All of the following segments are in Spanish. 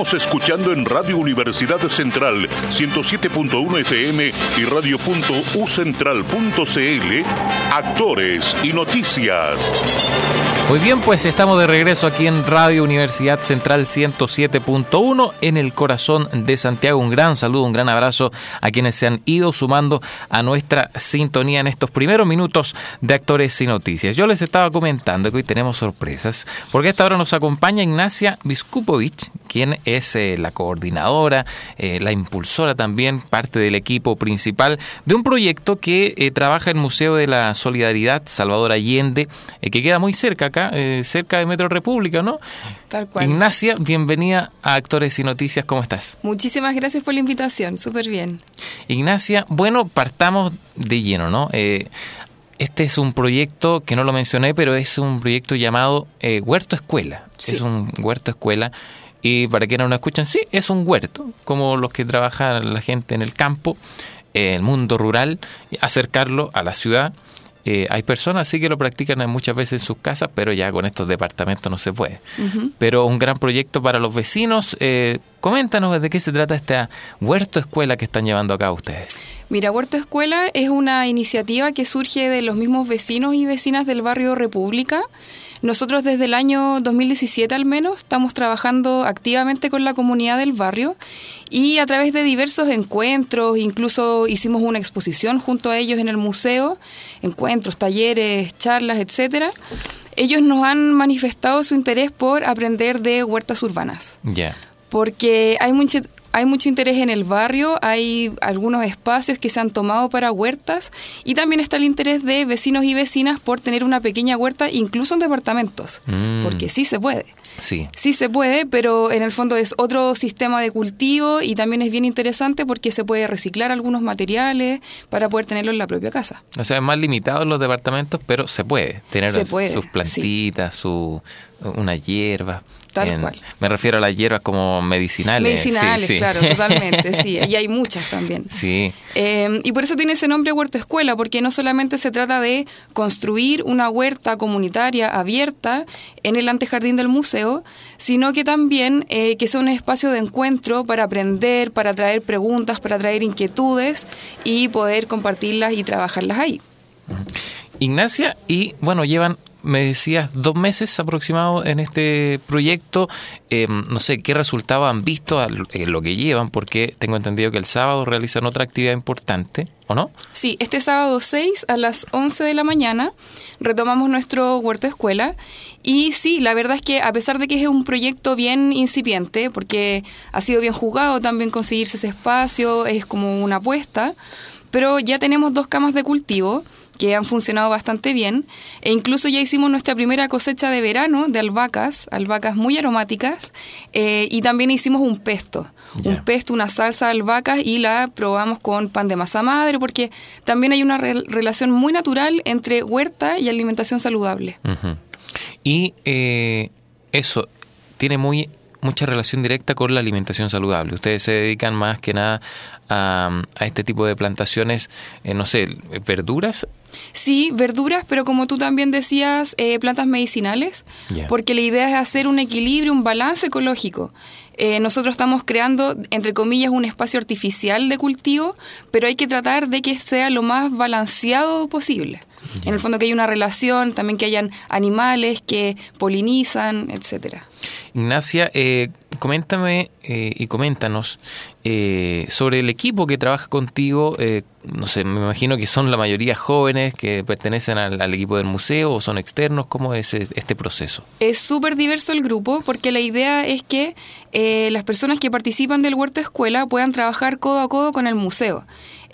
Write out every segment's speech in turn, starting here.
Estamos escuchando en Radio Universidad Central 107.1 FM y radio.ucentral.cl Actores y Noticias. Muy bien, pues estamos de regreso aquí en Radio Universidad Central 107.1 en el corazón de Santiago. Un gran saludo, un gran abrazo a quienes se han ido sumando a nuestra sintonía en estos primeros minutos de Actores y Noticias. Yo les estaba comentando que hoy tenemos sorpresas, porque a esta hora nos acompaña Ignacia Viskupovich, quien es la coordinadora, la impulsora también, parte del equipo principal de un proyecto que trabaja en el Museo de la Solidaridad Salvador Allende, que queda muy cerca acá, cerca de Metro República, ¿no? Tal cual. Ignacia, bienvenida a Actores y Noticias, ¿cómo estás? Muchísimas gracias por la invitación, súper bien. Ignacia, bueno, partamos de lleno, ¿no? Este es un proyecto que no lo mencioné, pero es un proyecto llamado Huerto Escuela. Sí. Es un huerto escuela. Y para quienes no lo escuchan, sí, es un huerto, como los que trabajan la gente en el campo, el mundo rural, acercarlo a la ciudad. Hay personas sí que lo practican muchas veces en sus casas, pero ya con estos departamentos no se puede. Uh-huh. Pero un gran proyecto para los vecinos. Coméntanos de qué se trata esta Huerto Escuela que están llevando a cabo ustedes. Mira, Huerto Escuela es una iniciativa que surge de los mismos vecinos y vecinas del barrio República. Nosotros desde el año 2017 al menos estamos trabajando activamente con la comunidad del barrio y a través de diversos encuentros, incluso hicimos una exposición junto a ellos en el museo, encuentros, talleres, charlas, etcétera. Ellos nos han manifestado su interés por aprender de huertas urbanas. Yeah. Porque hay mucho interés en el barrio, hay algunos espacios que se han tomado para huertas y también está el interés de vecinos y vecinas por tener una pequeña huerta, incluso en departamentos, porque sí se puede. Sí. Sí se puede, pero en el fondo es otro sistema de cultivo y también es bien interesante porque se puede reciclar algunos materiales para poder tenerlo en la propia casa. O sea, es más limitado en los departamentos, pero se puede tener sus plantitas, sí. Una hierba. Tal cual. Me refiero a las hierbas como medicinales. Medicinales, sí. Claro, totalmente, sí. Y hay muchas también. Sí. Y por eso tiene ese nombre Huerto Escuela, porque no solamente se trata de construir una huerta comunitaria abierta en el antejardín del museo, sino que también que sea un espacio de encuentro para aprender, para traer preguntas, para traer inquietudes y poder compartirlas y trabajarlas ahí. Ignacia, y bueno, llevan... Me decías 2 meses aproximados en este proyecto. No sé, ¿qué resultados han visto lo que llevan? Porque tengo entendido que el sábado realizan otra actividad importante, ¿o no? Sí, este sábado 6 a las 11 de la mañana retomamos nuestro Huerto Escuela. Y sí, la verdad es que a pesar de que es un proyecto bien incipiente, porque ha sido bien jugado también conseguirse ese espacio, es como una apuesta, pero ya tenemos 2 camas de cultivo que han funcionado bastante bien, e incluso ya hicimos nuestra primera cosecha de verano de albahacas muy aromáticas, y también hicimos un pesto, una salsa de albahacas, y la probamos con pan de masa madre, porque también hay una relación muy natural entre huerta y alimentación saludable. Uh-huh. Y eso tiene mucha relación directa con la alimentación saludable. Ustedes se dedican más que nada a este tipo de plantaciones, no sé, verduras. Sí, verduras, pero como tú también decías, plantas medicinales, porque la idea es hacer un equilibrio, un balance ecológico. Nosotros estamos creando, entre comillas, un espacio artificial de cultivo, pero hay que tratar de que sea lo más balanceado posible. En el fondo que haya una relación, también que hayan animales que polinizan, etcétera. Ignacia, coméntame y coméntanos sobre el equipo que trabaja contigo. No sé, me imagino que son la mayoría jóvenes que pertenecen al equipo del museo o son externos. ¿Cómo es este proceso? Es súper diverso el grupo porque la idea es que las personas que participan del Huerto Escuela puedan trabajar codo a codo con el museo.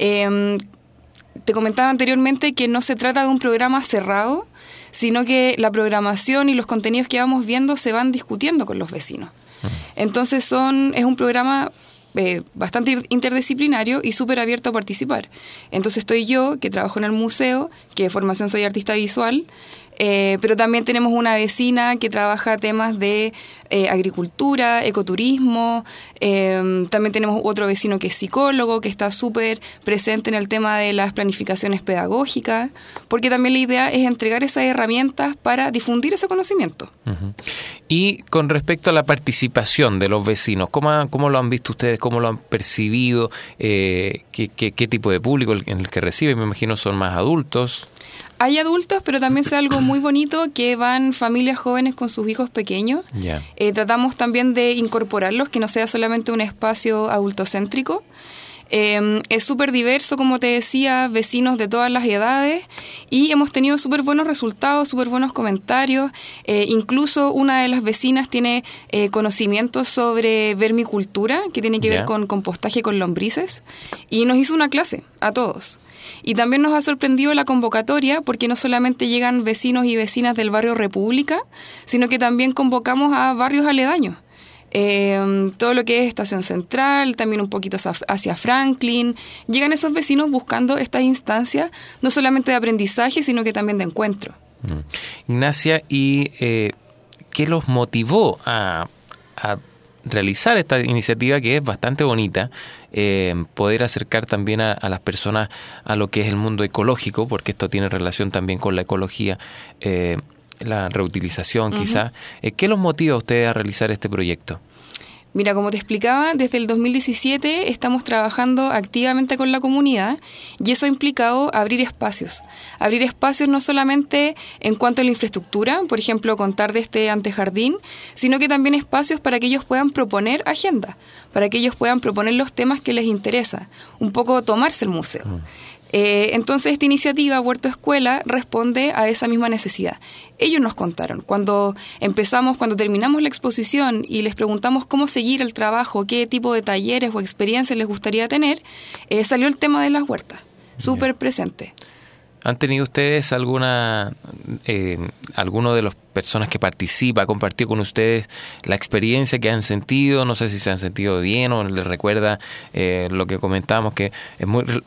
Te comentaba anteriormente que no se trata de un programa cerrado, sino que la programación y los contenidos que vamos viendo se van discutiendo con los vecinos. Entonces es un programa bastante interdisciplinario y súper abierto a participar. Entonces estoy yo, que trabajo en el museo, que de formación soy artista visual, pero también tenemos una vecina que trabaja temas de agricultura, ecoturismo. También tenemos otro vecino que es psicólogo, que está súper presente en el tema de las planificaciones pedagógicas, porque también la idea es entregar esas herramientas para difundir ese conocimiento. Uh-huh. Y con respecto a la participación de los vecinos, ¿cómo lo han visto ustedes? ¿Cómo lo han percibido? ¿Qué tipo de público en el que reciben? Me imagino son más adultos. Hay adultos, pero también es algo muy bonito que van familias jóvenes con sus hijos pequeños. Yeah. Tratamos también de incorporarlos, que no sea solamente un espacio adultocéntrico. Es súper diverso, como te decía, vecinos de todas las edades, y hemos tenido súper buenos resultados, súper buenos comentarios. Incluso una de las vecinas tiene conocimientos sobre vermicultura, que tiene que ver con compostaje con lombrices, y nos hizo una clase a todos. Y también nos ha sorprendido la convocatoria, porque no solamente llegan vecinos y vecinas del barrio República, sino que también convocamos a barrios aledaños. Todo lo que es Estación Central, también un poquito hacia Franklin. Llegan esos vecinos buscando estas instancias, no solamente de aprendizaje, sino que también de encuentro. Ignacia, ¿y qué los motivó a realizar esta iniciativa, que es bastante bonita, poder acercar también a las personas a lo que es el mundo ecológico, porque esto tiene relación también con la ecología, la reutilización quizá? ¿Qué los motiva a ustedes a realizar este proyecto? Mira, como te explicaba, desde el 2017 estamos trabajando activamente con la comunidad, y eso ha implicado abrir espacios no solamente en cuanto a la infraestructura, por ejemplo, contar de este antejardín, sino que también espacios para que ellos puedan proponer agenda, para que ellos puedan proponer los temas que les interesa, un poco tomarse el museo. Entonces esta iniciativa Huerto Escuela responde a esa misma necesidad. Ellos nos contaron, cuando terminamos la exposición y les preguntamos cómo seguir el trabajo, qué tipo de talleres o experiencias les gustaría tener, salió el tema de las huertas, súper presente. ¿Han tenido ustedes alguno de las personas que participa, compartió con ustedes la experiencia que han sentido? No sé si se han sentido bien o les recuerda lo que comentábamos, que es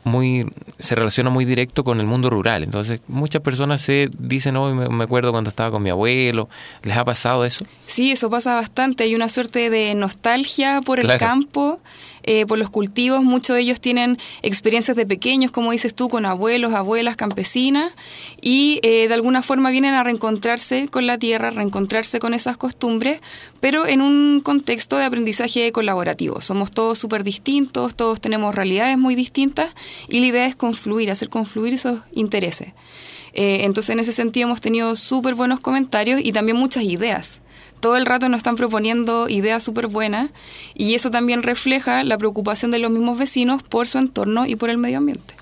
se relaciona muy directo con el mundo rural. Entonces, muchas personas se dicen, me acuerdo cuando estaba con mi abuelo. ¿Les ha pasado eso? Sí, eso pasa bastante. Hay una suerte de nostalgia por el campo, por los cultivos. Muchos de ellos tienen experiencias de pequeños, como dices tú, con abuelos, abuelas, campesinas, y de alguna forma vienen a reencontrarse con la tierra, reencontrarse con esas costumbres, pero en un contexto de aprendizaje colaborativo. Somos todos súper distintos, todos tenemos realidades muy distintas, y la idea es hacer confluir esos intereses. Entonces, en ese sentido hemos tenido súper buenos comentarios y también muchas ideas. Todo el rato nos están proponiendo ideas súper buenas, y eso también refleja la preocupación de los mismos vecinos por su entorno y por el medio ambiente.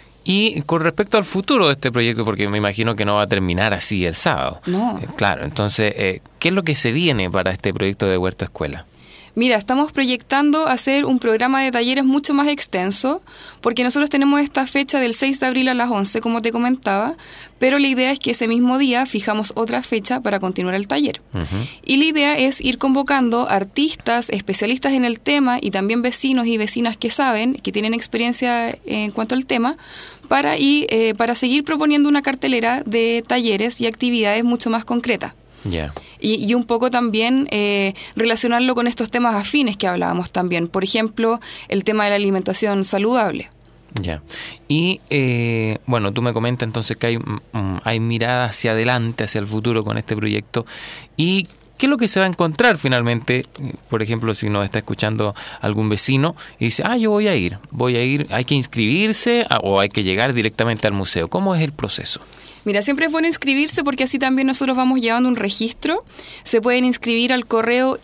Y con respecto al futuro de este proyecto, porque me imagino que no va a terminar así el sábado. No. Claro, entonces, ¿qué es lo que se viene para este proyecto de Huerto Escuela? Mira, estamos proyectando hacer un programa de talleres mucho más extenso, porque nosotros tenemos esta fecha del 6 de abril a las 11, como te comentaba, pero la idea es que ese mismo día fijamos otra fecha para continuar el taller. Y la idea es ir convocando artistas, especialistas en el tema, y también vecinos y vecinas que saben, que tienen experiencia en cuanto al tema, para seguir proponiendo una cartelera de talleres y actividades mucho más concretas. Yeah. Y un poco también relacionarlo con estos temas afines que hablábamos también. Por ejemplo, el tema de la alimentación saludable. Ya. Y bueno, tú me comentas entonces que hay mirada hacia adelante, hacia el futuro con este proyecto. ¿Y qué es lo que se va a encontrar finalmente? Por ejemplo, si nos está escuchando algún vecino y dice, yo voy a ir, ¿hay que inscribirse o hay que llegar directamente al museo? ¿Cómo es el proceso? Mira, siempre es bueno inscribirse, porque así también nosotros vamos llevando un registro. Se pueden inscribir al correo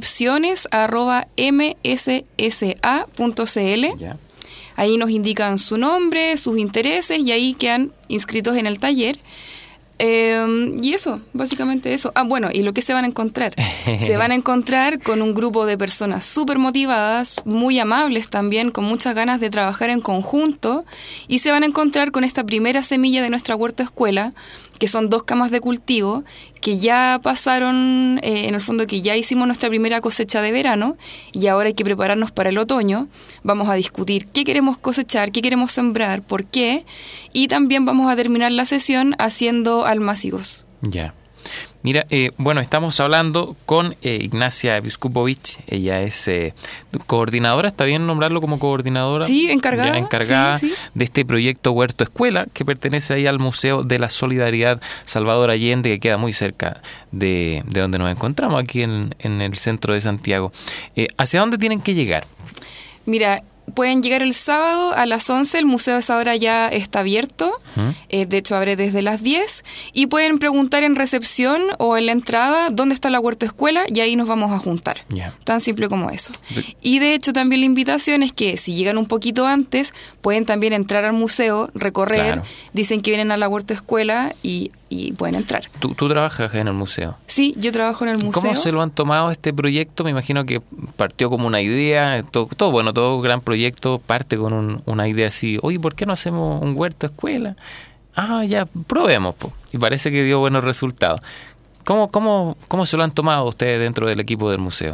inscripciones@mssa.cl. Ya. Ahí nos indican su nombre, sus intereses, y ahí quedan inscritos en el taller. Y eso, básicamente eso. Bueno, y lo que se van a encontrar. Se van a encontrar con un grupo de personas súper motivadas, muy amables también, con muchas ganas de trabajar en conjunto, y se van a encontrar con esta primera semilla de nuestra Huerto Escuela, que son 2 camas de cultivo, que ya pasaron, en el fondo que ya hicimos nuestra primera cosecha de verano, y ahora hay que prepararnos para el otoño. Vamos a discutir qué queremos cosechar, qué queremos sembrar, por qué, y también vamos a terminar la sesión haciendo almácigos. Ya. Mira, bueno, estamos hablando con Ignacia Viskupovich. Ella es coordinadora, ¿está bien nombrarlo como coordinadora? Sí, encargada. Encargada sí. de este proyecto Huerto Escuela, que pertenece ahí al Museo de la Solidaridad Salvador Allende, que queda muy cerca de donde nos encontramos, aquí en el centro de Santiago. ¿Hacia dónde tienen que llegar? Mira, pueden llegar el sábado a las 11, el museo a esa hora ya está abierto, de hecho abre desde las 10, y pueden preguntar en recepción o en la entrada dónde está la Huerto Escuela y ahí nos vamos a juntar. Yeah. Tan simple como eso. Y de hecho también la invitación es que si llegan un poquito antes, pueden también entrar al museo, recorrer, Claro. Dicen que vienen a la Huerto Escuela y pueden entrar. ¿Tú trabajas en el museo? Sí, yo trabajo en el museo. ¿Cómo se lo han tomado este proyecto? Me imagino que partió como una idea, todo gran proyecto parte con una idea así, oye, ¿por qué no hacemos un huerto escuela? Ah, ya, probemos, po. Y parece que dio buenos resultados. ¿Cómo se lo han tomado ustedes dentro del equipo del museo?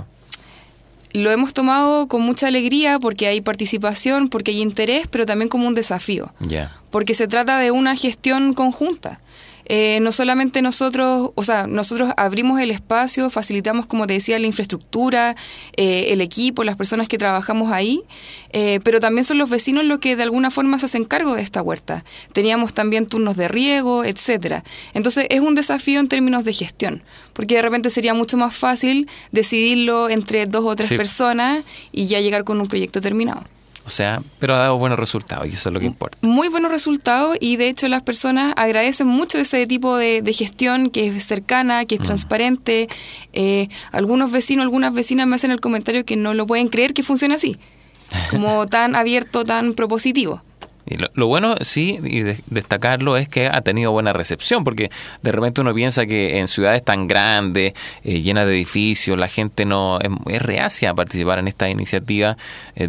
Lo hemos tomado con mucha alegría porque hay participación, porque hay interés, pero también como un desafío. Ya. Porque se trata de una gestión conjunta. No solamente nosotros abrimos el espacio, facilitamos, como te decía, la infraestructura, el equipo, las personas que trabajamos ahí, pero también son los vecinos los que de alguna forma se hacen cargo de esta huerta. Teníamos también turnos de riego, etcétera. Entonces es un desafío en términos de gestión, porque de repente sería mucho más fácil decidirlo entre 2 o 3 personas y ya llegar con un proyecto terminado. O sea, pero ha dado buenos resultados y eso es lo que importa. Muy buenos resultados y de hecho las personas agradecen mucho ese tipo de gestión que es cercana, que es transparente. Algunos vecinos, algunas vecinas me hacen el comentario que no lo pueden creer que funcione así, como tan abierto, tan propositivo. Y lo bueno, sí, y destacarlo, es que ha tenido buena recepción, porque de repente uno piensa que en ciudades tan grandes, llenas de edificios, la gente no es reacia a participar en esta iniciativa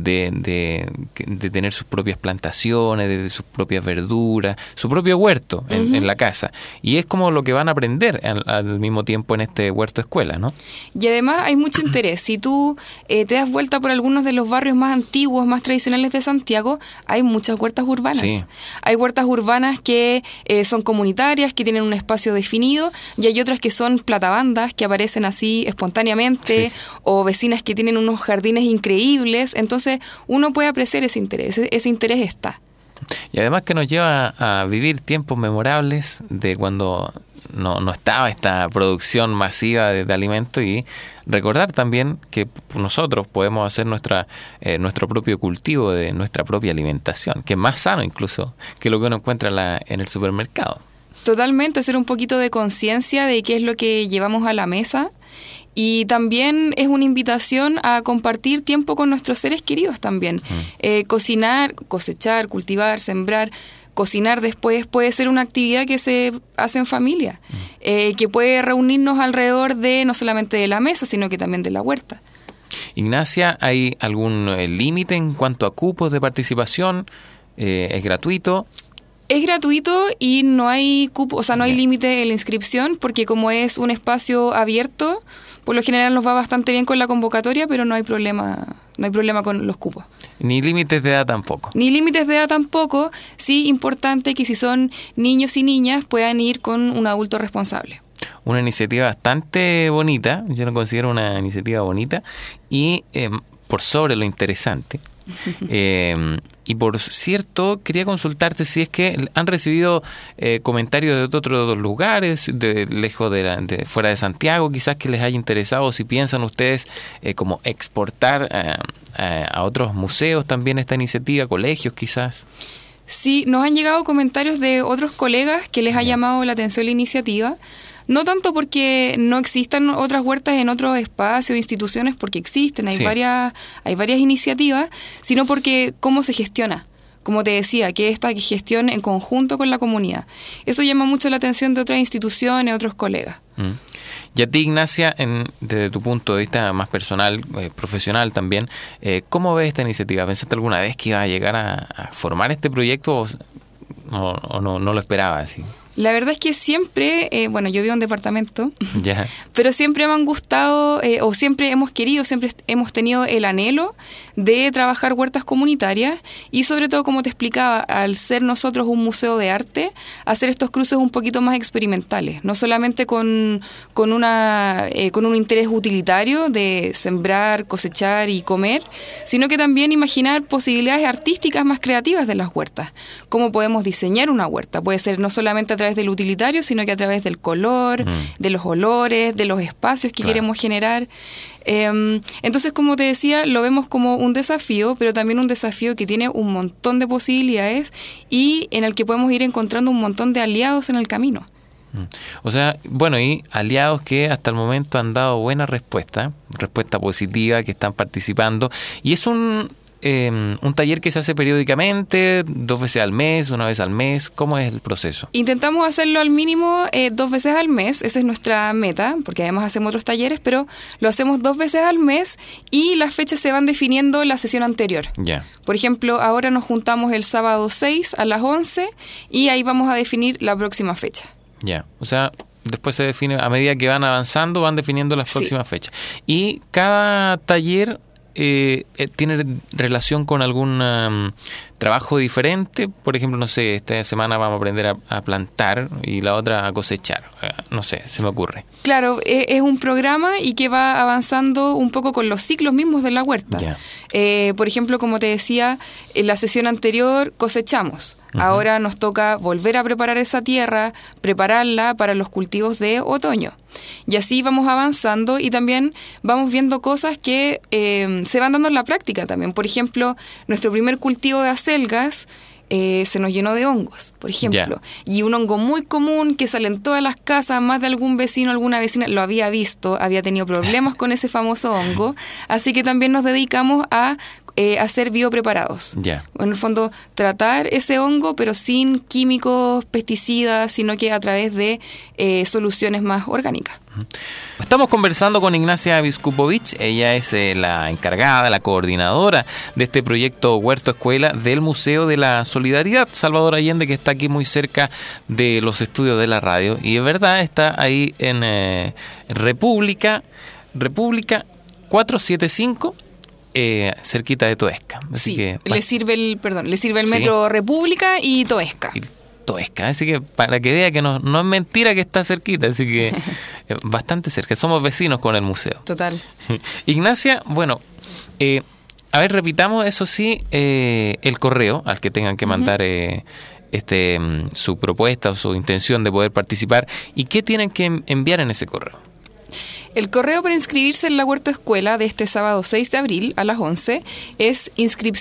de tener sus propias plantaciones, de sus propias verduras, su propio huerto en la casa. Y es como lo que van a aprender al mismo tiempo en este huerto escuela, ¿no? Y además hay mucho interés. Si tú te das vuelta por algunos de los barrios más antiguos, más tradicionales de Santiago, hay muchas huertas urbanas. Sí. Hay huertas urbanas que son comunitarias, que tienen un espacio definido, y hay otras que son platabandas, que aparecen así espontáneamente, o vecinas que tienen unos jardines increíbles. Entonces uno puede apreciar ese interés está. Y además que nos lleva a vivir tiempos memorables de cuando no estaba esta producción masiva de alimentos, y recordar también que nosotros podemos hacer nuestro propio cultivo de nuestra propia alimentación, que es más sano incluso que lo que uno encuentra en el supermercado. Totalmente, hacer un poquito de conciencia de qué es lo que llevamos a la mesa. Y también es una invitación a compartir tiempo con nuestros seres queridos también. Cocinar, cosechar, cultivar, sembrar, cocinar después puede ser una actividad que se hace en familia, que puede reunirnos alrededor de no solamente de la mesa, sino que también de la huerta. Ignacia, ¿hay algún límite en cuanto a cupos de participación? ¿Es gratuito? Es gratuito y no hay cupo, o sea, no hay límite en la inscripción, porque como es un espacio abierto, por lo general nos va bastante bien con la convocatoria, pero no hay problema con los cupos. Ni límites de edad tampoco. Ni límites de edad tampoco. Sí, importante que si son niños y niñas puedan ir con un adulto responsable. Una iniciativa bastante bonita, yo lo considero una iniciativa bonita, y por sobre lo interesante. Y por cierto, quería consultarte si es que han recibido comentarios de otros lugares, lejos de fuera de Santiago, quizás que les haya interesado, si piensan ustedes como exportar a otros museos también esta iniciativa, colegios quizás. Sí, nos han llegado comentarios de otros colegas que les ha llamado la atención la iniciativa. No tanto porque no existan otras huertas en otros espacios, instituciones, porque existen, hay varias iniciativas, sino porque cómo se gestiona. Como te decía, que esta gestión en conjunto con la comunidad. Eso llama mucho la atención de otras instituciones, otros colegas. Y a ti, Ignacia, desde tu punto de vista más personal, profesional también, ¿cómo ves esta iniciativa? ¿Pensaste alguna vez que iba a llegar a formar este proyecto o no lo esperabas así? La verdad es que siempre, bueno, yo vivo en departamento, Ya. pero siempre me han gustado o siempre hemos querido, siempre hemos tenido el anhelo de trabajar huertas comunitarias y sobre todo, como te explicaba, al ser nosotros un museo de arte, hacer estos cruces un poquito más experimentales, no solamente con un interés utilitario de sembrar, cosechar y comer, sino que también imaginar posibilidades artísticas más creativas de las huertas. Cómo podemos diseñar una huerta. Puede ser no solamente a través del utilitario, sino que a través del color, de los olores, de los espacios que queremos generar. Entonces, como te decía, lo vemos como un desafío, pero también un desafío que tiene un montón de posibilidades y en el que podemos ir encontrando un montón de aliados en el camino. O sea, bueno, y aliados que hasta el momento han dado buena respuesta positiva, que están participando, y es un taller que se hace periódicamente, 2 veces al mes, 1 vez al mes. ¿Cómo es el proceso? Intentamos hacerlo al mínimo 2 veces al mes, esa es nuestra meta, porque además hacemos otros talleres, pero lo hacemos 2 veces al mes y las fechas se van definiendo en la sesión anterior. Ya. Por ejemplo, ahora nos juntamos el sábado 6 a las 11 y ahí vamos a definir la próxima fecha. Ya, o sea, después se define, a medida que van avanzando, van definiendo las próximas fechas. Y cada taller tiene relación con algún trabajo diferente. Por ejemplo, no sé, esta semana vamos a aprender a plantar y la otra a cosechar. No sé, se me ocurre. Claro, es un programa y que va avanzando un poco con los ciclos mismos de la huerta. Yeah. Por ejemplo, como te decía, en la sesión anterior cosechamos. Uh-huh. Ahora nos toca volver a preparar esa tierra, prepararla para los cultivos de otoño. Y así vamos avanzando y también vamos viendo cosas que se van dando en la práctica también. Por ejemplo, nuestro primer cultivo de acelgas se nos llenó de hongos, por ejemplo. Y un hongo muy común que sale en todas las casas, más de algún vecino, alguna vecina lo había visto, había tenido problemas con ese famoso hongo. Así que también nos dedicamos a hacer biopreparados. En el fondo, tratar ese hongo, pero sin químicos, pesticidas, sino que a través de soluciones más orgánicas. Estamos conversando con Ignacia Viskupovich. Ella es la encargada, la coordinadora de este proyecto Huerto Escuela del Museo de la Solidaridad Salvador Allende, que está aquí muy cerca de los estudios de la radio. Y de verdad está ahí en República 475, cerquita de Toesca. Así que le sirve el metro República y Toesca. Toesca, así que para que vea que no es mentira que está cerquita, así que bastante cerca, somos vecinos con el museo. Total. Ignacia, bueno, a ver, repitamos eso sí, el correo al que tengan que mandar su propuesta o su intención de poder participar, y qué tienen que enviar en ese correo. El correo para inscribirse en la Huerto Escuela de este sábado 6 de abril a las 11 es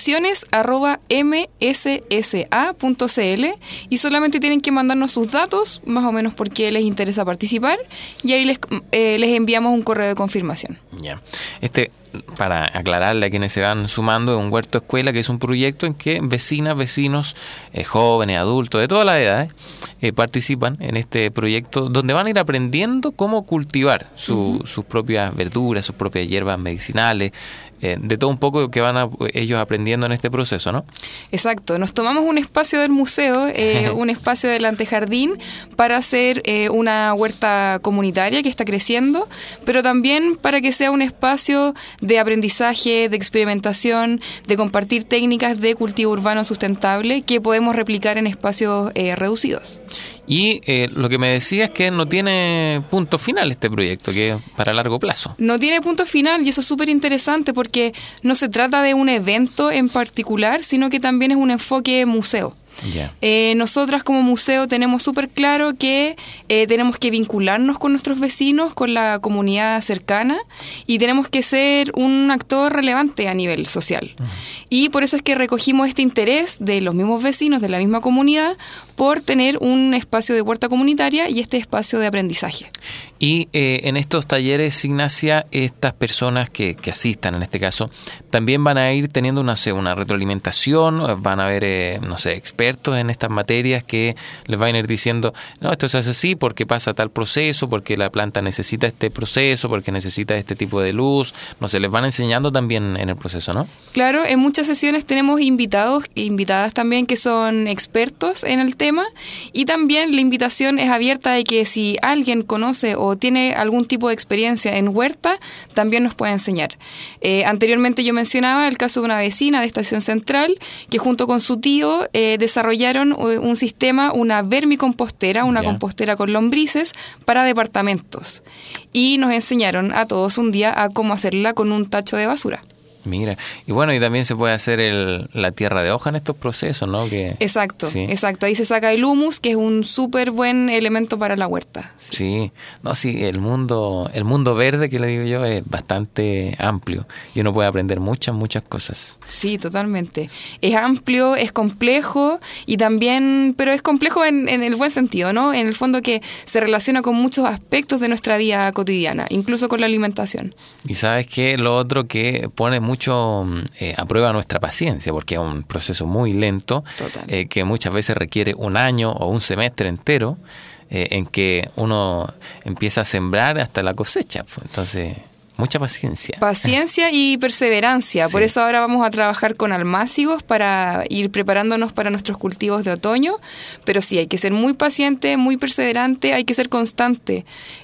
inscripciones@mssa.cl y solamente tienen que mandarnos sus datos, más o menos por qué les interesa participar, y ahí les enviamos un correo de confirmación. Ya. Para aclararle a quienes se van sumando, es un Huerto Escuela, que es un proyecto en que vecinas, vecinos, jóvenes, adultos, de todas las edades, participan en este proyecto, donde van a ir aprendiendo cómo cultivar sus propias verduras, sus propias hierbas medicinales, de todo un poco que van ellos aprendiendo en este proceso, ¿no? Exacto. Nos tomamos un espacio del museo, un espacio del antejardín, para hacer una huerta comunitaria que está creciendo, pero también para que sea un espacio de aprendizaje, de experimentación, de compartir técnicas de cultivo urbano sustentable que podemos replicar en espacios reducidos. Y lo que me decía es que no tiene punto final este proyecto, que es para largo plazo. No tiene punto final, y eso es súper interesante porque no se trata de un evento en particular, sino que también es un enfoque museo. Nosotras como museo tenemos súper claro que tenemos que vincularnos con nuestros vecinos, con la comunidad cercana, y tenemos que ser un actor relevante a nivel social. Y por eso es que recogimos este interés de los mismos vecinos, de la misma comunidad, por tener un espacio de huerta comunitaria y este espacio de aprendizaje. Y en estos talleres, Ignacia, estas personas que asistan, en este caso, también van a ir teniendo una retroalimentación, van a haber, expertos en estas materias que les van a ir diciendo, no, esto se hace así porque pasa tal proceso, porque la planta necesita este proceso, porque necesita este tipo de luz, les van enseñando también en el proceso, ¿no? Claro, en muchas sesiones tenemos invitados e invitadas también que son expertos en el tema, tema. Y también la invitación es abierta de que si alguien conoce o tiene algún tipo de experiencia en huerta, también nos puede enseñar. Anteriormente yo mencionaba el caso de una vecina de Estación Central que junto con su tío desarrollaron un sistema, una vermicompostera, una compostera con lombrices para departamentos. Y nos enseñaron a todos un día a cómo hacerla con un tacho de basura. Mira, y bueno, y también se puede hacer la tierra de hoja en estos procesos, ¿no? Exacto. Ahí se saca el humus, que es un súper buen elemento para la huerta. Sí, el mundo verde, que le digo yo, es bastante amplio y uno puede aprender muchas cosas. Sí, totalmente. Es amplio, es complejo y también, pero es complejo en el buen sentido, ¿no? En el fondo que se relaciona con muchos aspectos de nuestra vida cotidiana, incluso con la alimentación. Y sabes qué, lo otro que pone mucho a prueba nuestra paciencia, porque es un proceso muy lento, que muchas veces requiere un año o un semestre entero en que uno empieza a sembrar hasta la cosecha. Entonces, mucha paciencia. Paciencia y perseverancia. Sí. Por eso ahora vamos a trabajar con almácigos para ir preparándonos para nuestros cultivos de otoño. Pero sí, hay que ser muy paciente, muy perseverante, hay que ser constante.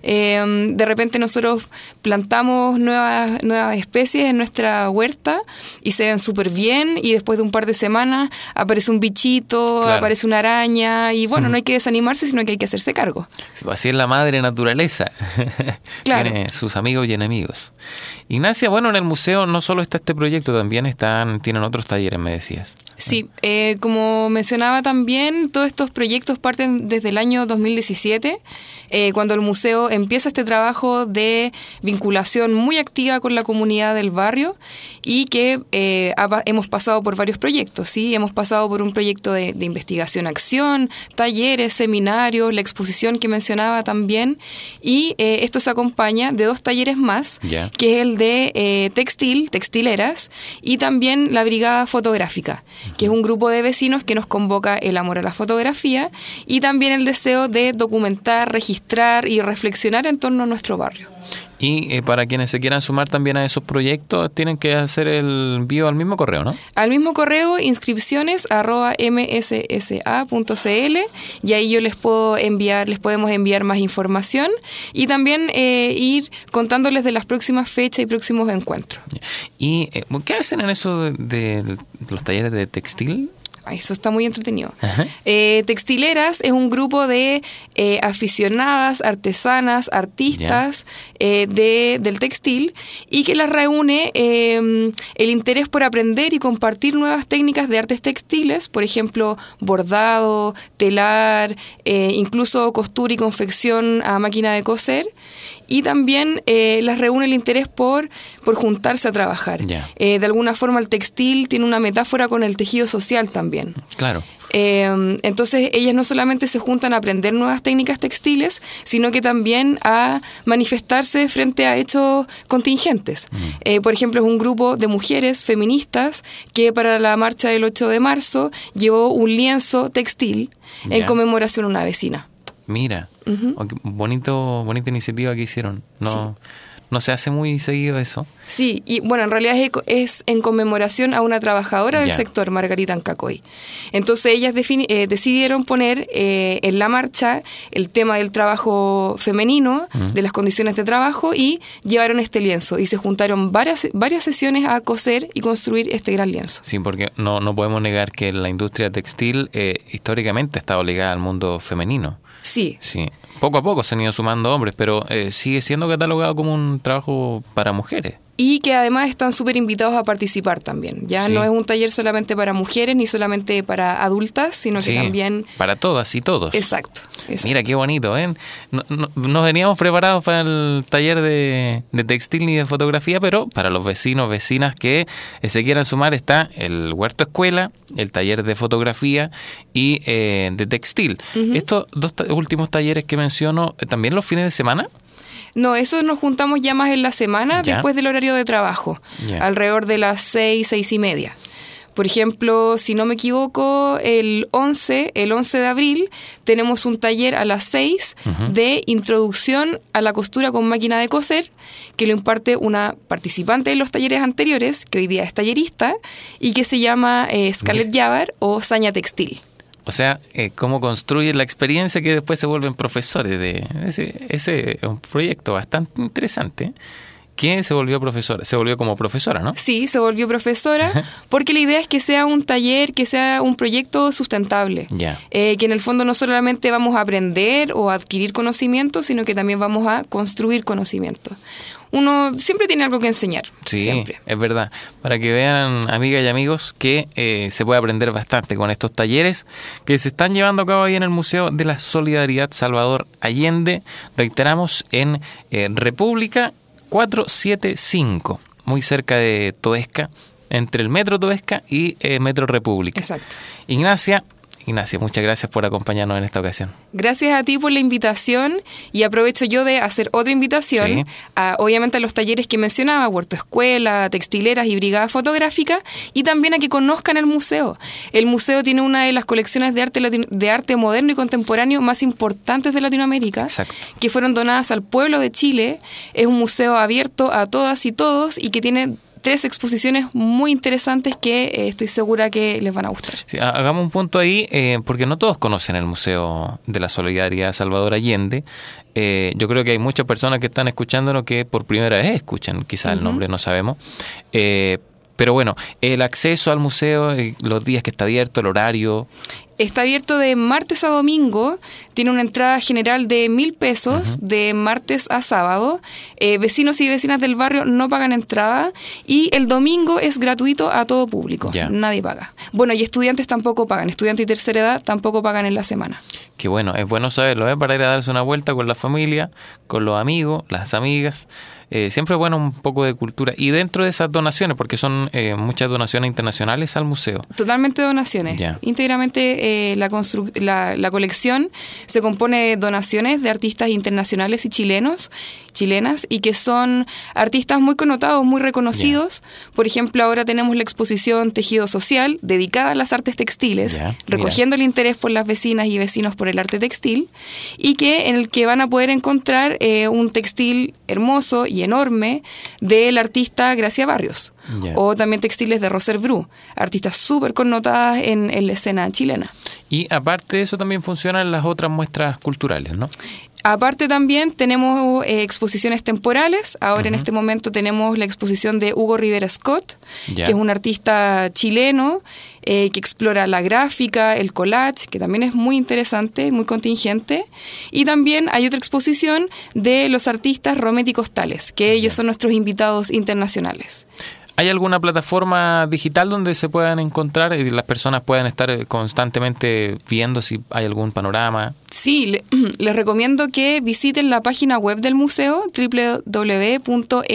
De repente nosotros plantamos nuevas especies en nuestra huerta y se ven súper bien y después de un par de semanas aparece un bichito, aparece una araña y bueno, no hay que desanimarse, sino que hay que hacerse cargo. Sí, así es la madre naturaleza. Claro. Tiene sus amigos y enemigos. Ignacia, bueno, en el museo no solo está este proyecto, también tienen otros talleres, me decías. Sí, como mencionaba también, todos estos proyectos parten desde el año 2017, cuando el museo empieza este trabajo de vinculación muy activa con la comunidad del barrio y que hemos pasado por varios proyectos, ¿sí? Hemos pasado por un proyecto de investigación-acción, talleres, seminarios, la exposición que mencionaba también, y esto se acompaña de 2 talleres más, que es el de textileras, y también la brigada fotográfica, que es un grupo de vecinos que nos convoca el amor a la fotografía y también el deseo de documentar, registrar y reflexionar en torno a nuestro barrio. Y para quienes se quieran sumar también a esos proyectos, tienen que hacer el envío al mismo correo, ¿no? Al mismo correo, inscripciones@mssa.cl, y ahí yo les podemos enviar más información y también ir contándoles de las próximas fechas y próximos encuentros. ¿Y qué hacen en eso de los talleres de textil? Eso está muy entretenido. Textileras es un grupo de aficionadas, artesanas, artistas del textil y que las reúne el interés por aprender y compartir nuevas técnicas de artes textiles, por ejemplo, bordado, telar, incluso costura y confección a máquina de coser. Y también las reúne el interés por juntarse a trabajar. De alguna forma el textil tiene una metáfora con el tejido social también. Claro. Entonces ellas no solamente se juntan a aprender nuevas técnicas textiles, sino que también a manifestarse frente a hechos contingentes. Por ejemplo, es un grupo de mujeres feministas que para la marcha del 8 de marzo llevó un lienzo textil en conmemoración a una vecina. Mira, bonita iniciativa que hicieron. No se hace muy seguido eso. Sí, y bueno, en realidad es en conmemoración a una trabajadora del sector, Margarita Ancacoy. Entonces ellas decidieron poner en la marcha el tema del trabajo femenino, de las condiciones de trabajo, y llevaron este lienzo. Y se juntaron varias sesiones a coser y construir este gran lienzo. Sí, porque no podemos negar que la industria textil históricamente ha estado ligada al mundo femenino. Sí. Poco a poco se han ido sumando hombres, pero sigue siendo catalogado como un trabajo para mujeres. Y que además están súper invitados a participar también. Ya no es un taller solamente para mujeres ni solamente para adultas, sino que también... para todas y todos. Exacto. Mira qué bonito, ¿eh? No veníamos preparados para el taller de textil ni de fotografía, pero para los vecinas que se quieran sumar está el huerto escuela, el taller de fotografía y de textil. Estos 2 últimos talleres que menciono, ¿también los fines de semana? No, eso nos juntamos ya más en la semana, después del horario de trabajo, alrededor de las 6:30. Por ejemplo, si no me equivoco, el 11 de abril tenemos un taller a las 6 de introducción a la costura con máquina de coser, que lo imparte una participante de los talleres anteriores, que hoy día es tallerista, y que se llama Scarlett Yavar o Saña Textil. O sea, cómo construyen la experiencia que después se vuelven profesores. Ese es un proyecto bastante interesante. ¿Quién se volvió profesora? Se volvió como profesora, ¿no? Sí, se volvió profesora porque la idea es que sea un taller, que sea un proyecto sustentable. Ya. Que en el fondo no solamente vamos a aprender o a adquirir conocimiento, sino que también vamos a construir conocimiento. Uno siempre tiene algo que enseñar. Sí, siempre. Es verdad. Para que vean, amigas y amigos, que se puede aprender bastante con estos talleres que se están llevando a cabo ahí en el Museo de la Solidaridad Salvador Allende. Reiteramos, en República 475, muy cerca de Toesca, entre el Metro Toesca y Metro República. Exacto. Ignacia, muchas gracias por acompañarnos en esta ocasión. Gracias a ti por la invitación y aprovecho yo de hacer otra invitación obviamente a los talleres que mencionaba, Huerto Escuela, Textileras y Brigada Fotográfica, y también a que conozcan el museo. El museo tiene una de las colecciones de arte moderno y contemporáneo más importantes de Latinoamérica. Exacto. Que fueron donadas al pueblo de Chile. Es un museo abierto a todas y todos y que tiene 3 exposiciones muy interesantes que estoy segura que les van a gustar. Sí, hagamos un punto ahí, porque no todos conocen el Museo de la Solidaridad Salvador Allende. Yo creo que hay muchas personas que están escuchándonos que por primera vez escuchan, quizás el nombre no sabemos. Pero bueno, el acceso al museo, los días que está abierto, el horario. Está abierto de martes a domingo, tiene una entrada general de 1.000 pesos de martes a sábado. Vecinos y vecinas del barrio no pagan entrada y el domingo es gratuito a todo público, nadie paga. Bueno, y estudiantes tampoco pagan, estudiantes y tercera edad tampoco pagan en la semana. Qué bueno, es bueno saberlo, para ir a darse una vuelta con la familia, con los amigos, las amigas. Siempre es bueno un poco de cultura. Y dentro de esas donaciones, porque son muchas donaciones internacionales al museo. Totalmente donaciones. Íntegramente la colección se compone de donaciones de artistas internacionales y chilenas, y que son artistas muy connotados, muy reconocidos. Por ejemplo, ahora tenemos la exposición Tejido Social, dedicada a las artes textiles, recogiendo el interés por las vecinas y vecinos por el arte textil, y en el que van a poder encontrar un textil hermoso y enorme del artista Gracia Barrios, o también textiles de Roser Bru, artistas súper connotadas en la escena chilena. Y aparte de eso también funcionan las otras muestras culturales, ¿no? Aparte también tenemos exposiciones temporales. Ahora en este momento tenemos la exposición de Hugo Rivera Scott, que es un artista chileno que explora la gráfica, el collage, que también es muy interesante, muy contingente. Y también hay otra exposición de los artistas Romet y Costales, que ellos son nuestros invitados internacionales. ¿Hay alguna plataforma digital donde se puedan encontrar y las personas puedan estar constantemente viendo si hay algún panorama? Sí, les recomiendo que visiten la página web del museo, www.mssa.cl,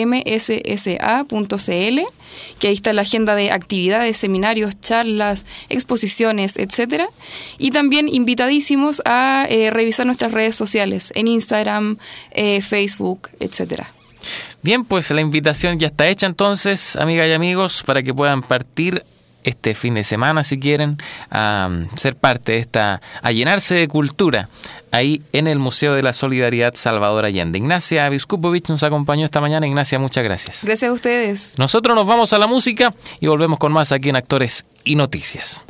que ahí está la agenda de actividades, seminarios, charlas, exposiciones, etcétera. Y también invitadísimos a revisar nuestras redes sociales en Instagram, Facebook, etcétera. Bien, pues la invitación ya está hecha entonces, amigas y amigos, para que puedan partir este fin de semana, si quieren, a ser parte de esta, a llenarse de cultura ahí en el Museo de la Solidaridad Salvador Allende. Ignacia Viskupovich nos acompañó esta mañana. Ignacia, muchas gracias. Gracias a ustedes. Nosotros nos vamos a la música y volvemos con más aquí en Actores y Noticias.